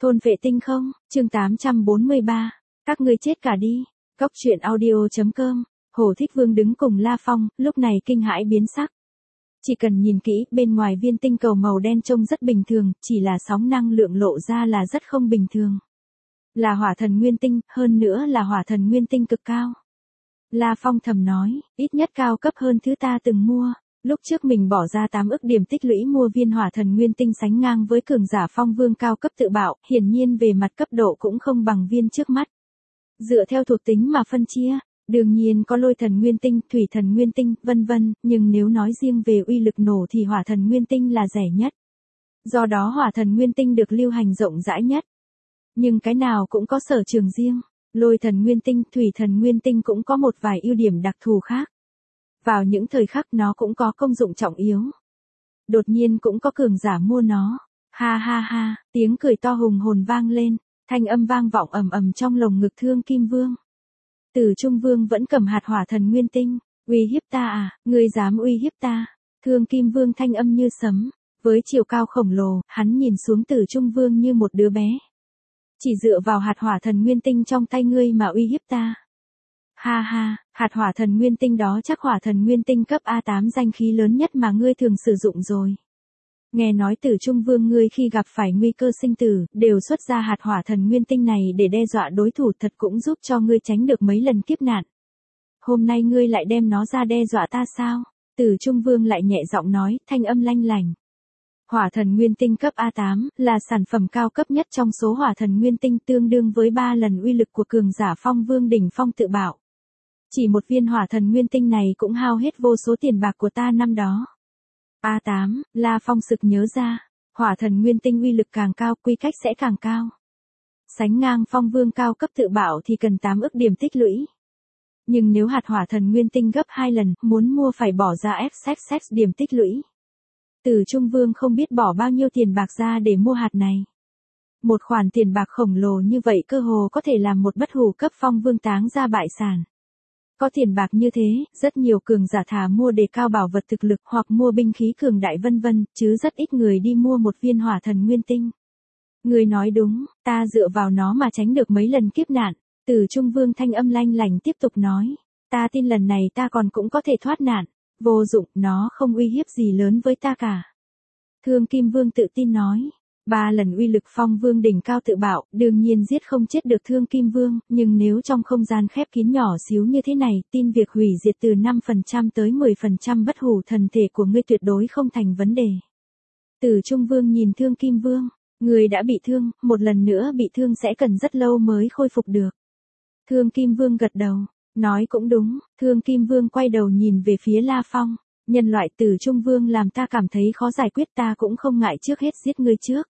Thôn vệ tinh không, chương 843. Các ngươi chết cả đi. Cốc truyện audio.com. Hồ Thích Vương đứng cùng La Phong, lúc này kinh hãi biến sắc. Chỉ cần nhìn kỹ, bên ngoài viên tinh cầu màu đen trông rất bình thường, chỉ là sóng năng lượng lộ ra là rất không bình thường. Là hỏa thần nguyên tinh, hơn nữa là hỏa thần nguyên tinh cực cao. La Phong thầm nói, ít nhất cao cấp hơn thứ ta từng mua. Lúc trước mình bỏ ra 8 ức điểm tích lũy mua viên hỏa thần nguyên tinh sánh ngang với cường giả phong vương cao cấp tự bạo, hiển nhiên về mặt cấp độ cũng không bằng viên trước mắt. Dựa theo thuộc tính mà phân chia, đương nhiên có lôi thần nguyên tinh, thủy thần nguyên tinh, vân vân, nhưng nếu nói riêng về uy lực nổ thì hỏa thần nguyên tinh là rẻ nhất. Do đó hỏa thần nguyên tinh được lưu hành rộng rãi nhất. Nhưng cái nào cũng có sở trường riêng, lôi thần nguyên tinh, thủy thần nguyên tinh cũng có một vài ưu điểm đặc thù khác. Vào những thời khắc nó cũng có công dụng trọng yếu. Đột nhiên cũng có cường giả mua nó. Ha ha ha, tiếng cười to hùng hồn vang lên, thanh âm vang vọng ầm ầm trong lồng ngực Thương Kim Vương. Tử Trung Vương vẫn cầm hạt hỏa thần nguyên tinh, uy hiếp ta à, ngươi dám uy hiếp ta? Thương Kim Vương thanh âm như sấm, với chiều cao khổng lồ, hắn nhìn xuống Tử Trung Vương như một đứa bé. Chỉ dựa vào hạt hỏa thần nguyên tinh trong tay ngươi mà uy hiếp ta. Ha ha, hạt hỏa thần nguyên tinh đó chắc hỏa thần nguyên tinh cấp A8 danh khí lớn nhất mà ngươi thường sử dụng rồi. Nghe nói Tử Trung Vương ngươi khi gặp phải nguy cơ sinh tử, đều xuất ra hạt hỏa thần nguyên tinh này để đe dọa đối thủ, thật cũng giúp cho ngươi tránh được mấy lần kiếp nạn. Hôm nay ngươi lại đem nó ra đe dọa ta sao? Tử Trung Vương lại nhẹ giọng nói, thanh âm lanh lành. Hỏa thần nguyên tinh cấp A8 là sản phẩm cao cấp nhất trong số hỏa thần nguyên tinh, tương đương với 3 lần uy lực của cường giả phong vương đỉnh phong tự bạo. Chỉ một viên hỏa thần nguyên tinh này cũng hao hết vô số tiền bạc của ta năm đó. A8, La Phong sực nhớ ra, hỏa thần nguyên tinh uy lực càng cao, quy cách sẽ càng cao. Sánh ngang phong vương cao cấp tự bạo thì cần 8 ức điểm tích lũy. Nhưng nếu hạt hỏa thần nguyên tinh gấp 2 lần, muốn mua phải bỏ ra XXX điểm tích lũy. Tử Trung Vương không biết bỏ bao nhiêu tiền bạc ra để mua hạt này. Một khoản tiền bạc khổng lồ như vậy cơ hồ có thể làm một bất hủ cấp phong vương táng ra bại sản. Có tiền bạc như thế, rất nhiều cường giả thà mua để cao bảo vật thực lực hoặc mua binh khí cường đại vân vân, chứ rất ít người đi mua một viên hỏa thần nguyên tinh. Người nói đúng, ta dựa vào nó mà tránh được mấy lần kiếp nạn. Tử Trung Vương thanh âm lanh lành tiếp tục nói, ta tin lần này ta còn cũng có thể thoát nạn. Vô dụng, nó không uy hiếp gì lớn với ta cả. Thương Kim Vương tự tin nói. 3 lần uy lực phong vương đỉnh cao tự bạo, đương nhiên giết không chết được Thương Kim Vương, nhưng nếu trong không gian khép kín nhỏ xíu như thế này, tin việc hủy diệt từ 5% tới 10% bất hủ thần thể của ngươi tuyệt đối không thành vấn đề. Tử Trung Vương nhìn Thương Kim Vương, người đã bị thương, một lần nữa bị thương sẽ cần rất lâu mới khôi phục được. Thương Kim Vương gật đầu, nói cũng đúng. Thương Kim Vương quay đầu nhìn về phía La Phong, nhân loại Tử Trung Vương làm ta cảm thấy khó giải quyết, ta cũng không ngại trước hết giết ngươi trước.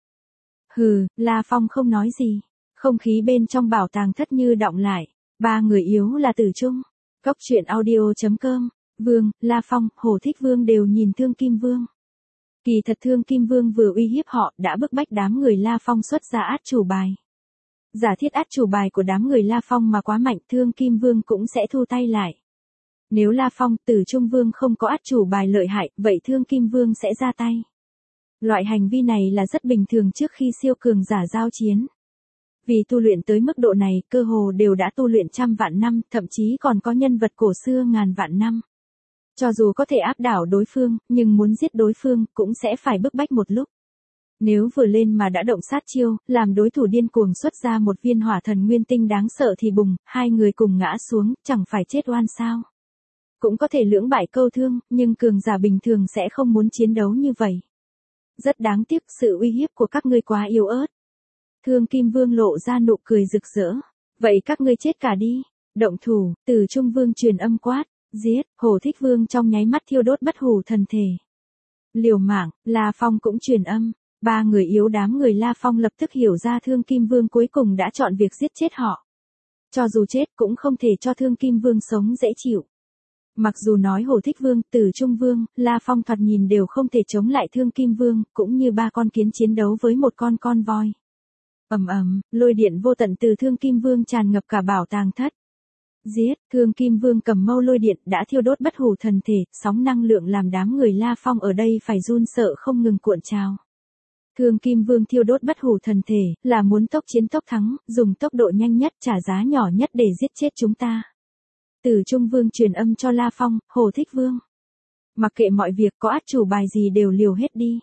Hừ, La Phong không nói gì. Không khí bên trong bảo tàng thất như đọng lại. 3 người yếu là Tử Trung. Cốc truyện audio.com. Vương, La Phong, Hồ Thích Vương đều nhìn Thương Kim Vương. Kỳ thật Thương Kim Vương vừa uy hiếp họ đã bức bách đám người La Phong xuất ra át chủ bài. Giả thiết át chủ bài của đám người La Phong mà quá mạnh, Thương Kim Vương cũng sẽ thu tay lại. Nếu La Phong, Tử Trung Vương không có át chủ bài lợi hại, vậy Thương Kim Vương sẽ ra tay. Loại hành vi này là rất bình thường trước khi siêu cường giả giao chiến. Vì tu luyện tới mức độ này, cơ hồ đều đã tu luyện trăm vạn năm, thậm chí còn có nhân vật cổ xưa ngàn vạn năm. Cho dù có thể áp đảo đối phương, nhưng muốn giết đối phương, cũng sẽ phải bức bách một lúc. Nếu vừa lên mà đã động sát chiêu, làm đối thủ điên cuồng xuất ra một viên hỏa thần nguyên tinh đáng sợ thì bùng, 2 người cùng ngã xuống, chẳng phải chết oan sao. Cũng có thể lưỡng bại câu thương, nhưng cường giả bình thường sẽ không muốn chiến đấu như vậy. Rất đáng tiếc, sự uy hiếp của các ngươi quá yếu ớt. Thương Kim Vương lộ ra nụ cười rực rỡ. Vậy các ngươi chết cả đi. Động thủ, Tử Trung Vương truyền âm quát, giết. Hồ Thích Vương trong nháy mắt thiêu đốt bất hủ thần thể. Liều mạng, La Phong cũng truyền âm. 3 người yếu đám người La Phong lập tức hiểu ra Thương Kim Vương cuối cùng đã chọn việc giết chết họ. Cho dù chết cũng không thể cho Thương Kim Vương sống dễ chịu. Mặc dù nói Hồ Thích Vương, Tử Trung Vương, La Phong thoạt nhìn đều không thể chống lại Thương Kim Vương, cũng như 3 con kiến chiến đấu với một con voi. Ầm ầm, lôi điện vô tận từ Thương Kim Vương tràn ngập cả bảo tàng thất. Giết, Thương Kim Vương cầm mâu lôi điện đã thiêu đốt bất hủ thần thể, sóng năng lượng làm đám người La Phong ở đây phải run sợ không ngừng cuộn trào. Thương Kim Vương thiêu đốt bất hủ thần thể, là muốn tốc chiến tốc thắng, dùng tốc độ nhanh nhất trả giá nhỏ nhất để giết chết chúng ta. Tử Trung Vương truyền âm cho La Phong, Hồ Thích Vương. Mặc kệ mọi việc có át chủ bài gì đều liều hết đi.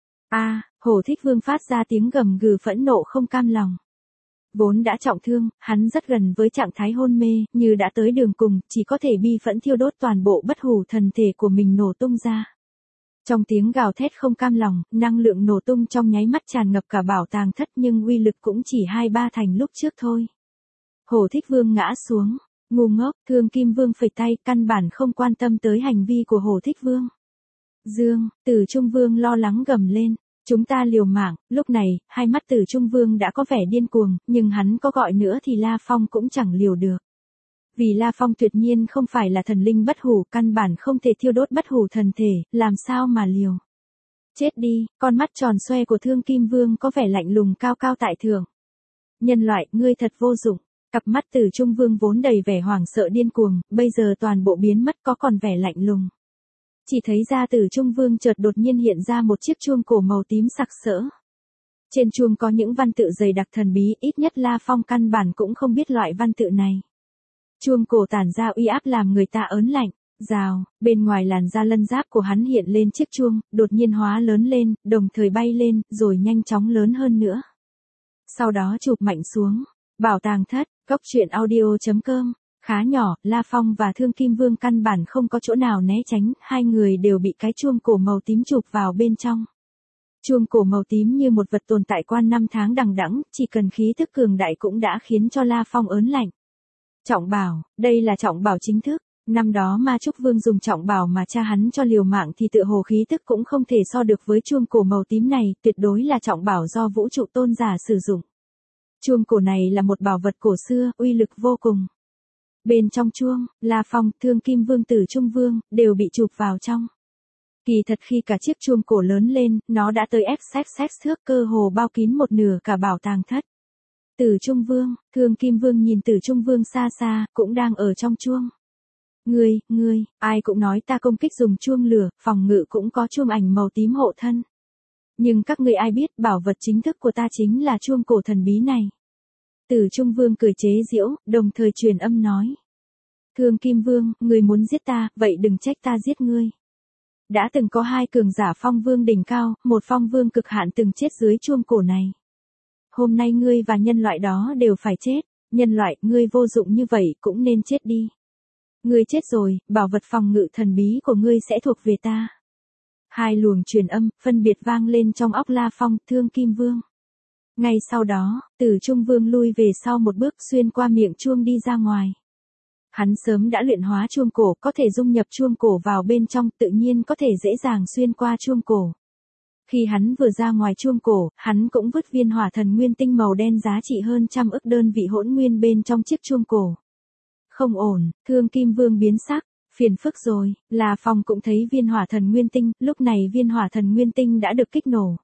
Hồ Thích Vương phát ra tiếng gầm gừ phẫn nộ không cam lòng. Vốn đã trọng thương, hắn rất gần với trạng thái hôn mê, như đã tới đường cùng, chỉ có thể bi phẫn thiêu đốt toàn bộ bất hủ thần thể của mình nổ tung ra. Trong tiếng gào thét không cam lòng, năng lượng nổ tung trong nháy mắt tràn ngập cả bảo tàng thất nhưng uy lực cũng chỉ 2-3 thành lúc trước thôi. Hồ Thích Vương ngã xuống. Ngu ngốc, Thương Kim Vương phẩy tay, căn bản không quan tâm tới hành vi của Hồ Thích Vương. Tử Trung Vương lo lắng gầm lên. Chúng ta liều mạng, lúc này, hai mắt Tử Trung Vương đã có vẻ điên cuồng, nhưng hắn có gọi nữa thì La Phong cũng chẳng liều được. Vì La Phong tuyệt nhiên không phải là thần linh bất hủ, căn bản không thể thiêu đốt bất hủ thần thể, làm sao mà liều. Chết đi, con mắt tròn xoe của Thương Kim Vương có vẻ lạnh lùng cao cao tại thượng. Nhân loại, ngươi thật vô dụng. Cặp mắt Tử Trung Vương vốn đầy vẻ hoảng sợ điên cuồng, bây giờ toàn bộ biến mất có còn vẻ lạnh lùng. Chỉ thấy ra Tử Trung Vương chợt đột nhiên hiện ra một chiếc chuông cổ màu tím sặc sỡ. Trên chuông có những văn tự dày đặc thần bí, ít nhất La Phong căn bản cũng không biết loại văn tự này. Chuông cổ tản ra uy áp làm người ta ớn lạnh. Rào, bên ngoài làn da lân giáp của hắn hiện lên chiếc chuông, đột nhiên hóa lớn lên, đồng thời bay lên, rồi nhanh chóng lớn hơn nữa. Sau đó chụp mạnh xuống. Bảo tàng thất, Cốc truyện audio.com. Khá nhỏ, La Phong và Thương Kim Vương căn bản không có chỗ nào né tránh, hai người đều bị cái chuông cổ màu tím chụp vào bên trong. Chuông cổ màu tím như một vật tồn tại qua 5 tháng đằng đẵng, chỉ cần khí thức cường đại cũng đã khiến cho La Phong ớn lạnh. Trọng bảo, đây là trọng bảo chính thức. Năm đó Ma Trúc Vương dùng trọng bảo mà cha hắn cho liều mạng thì tựa hồ khí thức cũng không thể so được với chuông cổ màu tím này, tuyệt đối là trọng bảo do vũ trụ tôn giả sử dụng. Chuông cổ này là một bảo vật cổ xưa, uy lực vô cùng. Bên trong chuông, La Phong, Thương Kim Vương, Tử Trung Vương, đều bị chụp vào trong. Kỳ thật khi cả chiếc chuông cổ lớn lên, nó đã tới xx thước, cơ hồ bao kín một nửa cả bảo tàng thất. Tử Trung Vương, Thương Kim Vương nhìn Tử Trung Vương xa xa, cũng đang ở trong chuông. Ngươi, ai cũng nói ta công kích dùng chuông lửa, phòng ngự cũng có chuông ảnh màu tím hộ thân. Nhưng các ngươi ai biết bảo vật chính thức của ta chính là chuông cổ thần bí này. Tử Trung Vương cười chế giễu, đồng thời truyền âm nói. Thương Kim Vương, ngươi muốn giết ta, vậy đừng trách ta giết ngươi. Đã từng có 2 cường giả phong vương đỉnh cao, một phong vương cực hạn từng chết dưới chuông cổ này. Hôm nay ngươi và nhân loại đó đều phải chết, nhân loại, ngươi vô dụng như vậy cũng nên chết đi. Ngươi chết rồi, bảo vật phòng ngự thần bí của ngươi sẽ thuộc về ta. 2 luồng truyền âm, phân biệt vang lên trong óc La Phong, Thương Kim Vương. Ngay sau đó, Tử Trung Vương lui về sau một bước xuyên qua miệng chuông đi ra ngoài. Hắn sớm đã luyện hóa chuông cổ, có thể dung nhập chuông cổ vào bên trong, tự nhiên có thể dễ dàng xuyên qua chuông cổ. Khi hắn vừa ra ngoài chuông cổ, hắn cũng vứt viên hỏa thần nguyên tinh màu đen giá trị hơn 100 ức đơn vị hỗn nguyên bên trong chiếc chuông cổ. Không ổn, Thương Kim Vương biến sắc, phiền phức rồi, La Phong cũng thấy viên hỏa thần nguyên tinh, lúc này viên hỏa thần nguyên tinh đã được kích nổ.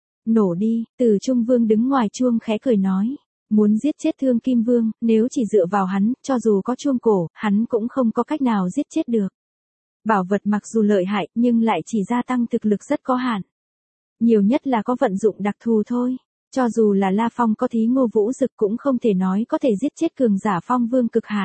Nổ đi, Tử Trung Vương đứng ngoài chuông khẽ cười nói. Muốn giết chết Thương Kim Vương, nếu chỉ dựa vào hắn, cho dù có chuông cổ, hắn cũng không có cách nào giết chết được. Bảo vật mặc dù lợi hại, nhưng lại chỉ gia tăng thực lực rất có hạn. Nhiều nhất là có vận dụng đặc thù thôi. Cho dù là La Phong có thí Ngô Vũ Dực cũng không thể nói có thể giết chết cường giả phong vương cực hạn.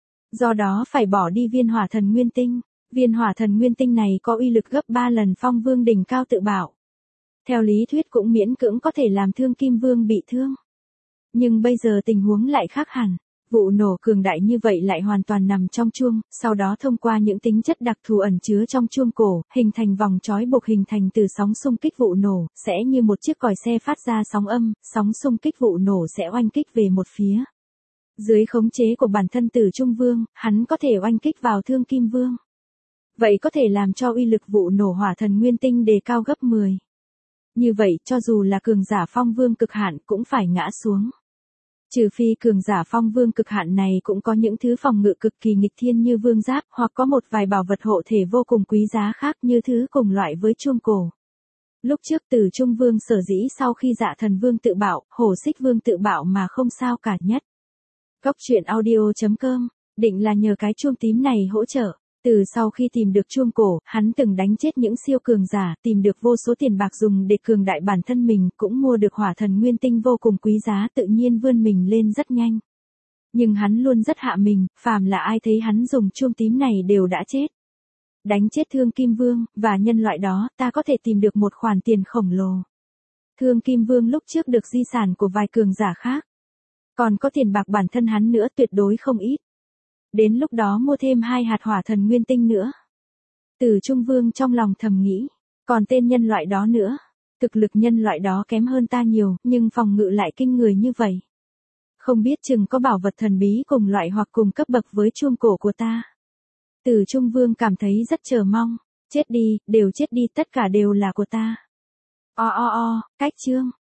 Do đó phải bỏ đi viên hỏa thần nguyên tinh. Viên hỏa thần nguyên tinh này có uy lực gấp 3 lần phong vương đỉnh cao tự bảo. Theo lý thuyết cũng miễn cưỡng có thể làm Thương Kim Vương bị thương. Nhưng bây giờ tình huống lại khác hẳn. Vụ nổ cường đại như vậy lại hoàn toàn nằm trong chuông, sau đó thông qua những tính chất đặc thù ẩn chứa trong chuông cổ, hình thành vòng trói buộc hình thành từ sóng xung kích vụ nổ, sẽ như một chiếc còi xe phát ra sóng âm, sóng xung kích vụ nổ sẽ oanh kích về một phía. Dưới khống chế của bản thân Tử Trung Vương, hắn có thể oanh kích vào Thương Kim Vương. Vậy có thể làm cho uy lực vụ nổ hỏa thần nguyên tinh đề cao gấp 10. Như vậy, cho dù là cường giả phong vương cực hạn cũng phải ngã xuống. Trừ phi cường giả phong vương cực hạn này cũng có những thứ phòng ngự cực kỳ nghịch thiên như vương giáp, hoặc có một vài bảo vật hộ thể vô cùng quý giá khác như thứ cùng loại với chuông cổ. Lúc trước Tử Trung Vương sở dĩ sau khi Dạ Thần Vương tự bạo, Hổ Xích Vương tự bạo mà không sao cả nhất. Cốc truyện audio.com, định là nhờ cái chuông tím này hỗ trợ. Từ sau khi tìm được chuông cổ, hắn từng đánh chết những siêu cường giả, tìm được vô số tiền bạc dùng để cường đại bản thân mình, cũng mua được hỏa thần nguyên tinh vô cùng quý giá, tự nhiên vươn mình lên rất nhanh. Nhưng hắn luôn rất hạ mình, phàm là ai thấy hắn dùng chuông tím này đều đã chết. Đánh chết Thương Kim Vương, và nhân loại đó, ta có thể tìm được một khoản tiền khổng lồ. Thương Kim Vương lúc trước được di sản của vài cường giả khác. Còn có tiền bạc bản thân hắn nữa tuyệt đối không ít. Đến lúc đó mua thêm 2 hạt hỏa thần nguyên tinh nữa. Tử Trung Vương trong lòng thầm nghĩ. Còn tên nhân loại đó nữa. Thực lực nhân loại đó kém hơn ta nhiều, nhưng phòng ngự lại kinh người như vậy. Không biết chừng có bảo vật thần bí cùng loại hoặc cùng cấp bậc với chuông cổ của ta. Tử Trung Vương cảm thấy rất chờ mong. Chết đi, đều chết đi, tất cả đều là của ta. Cách chương.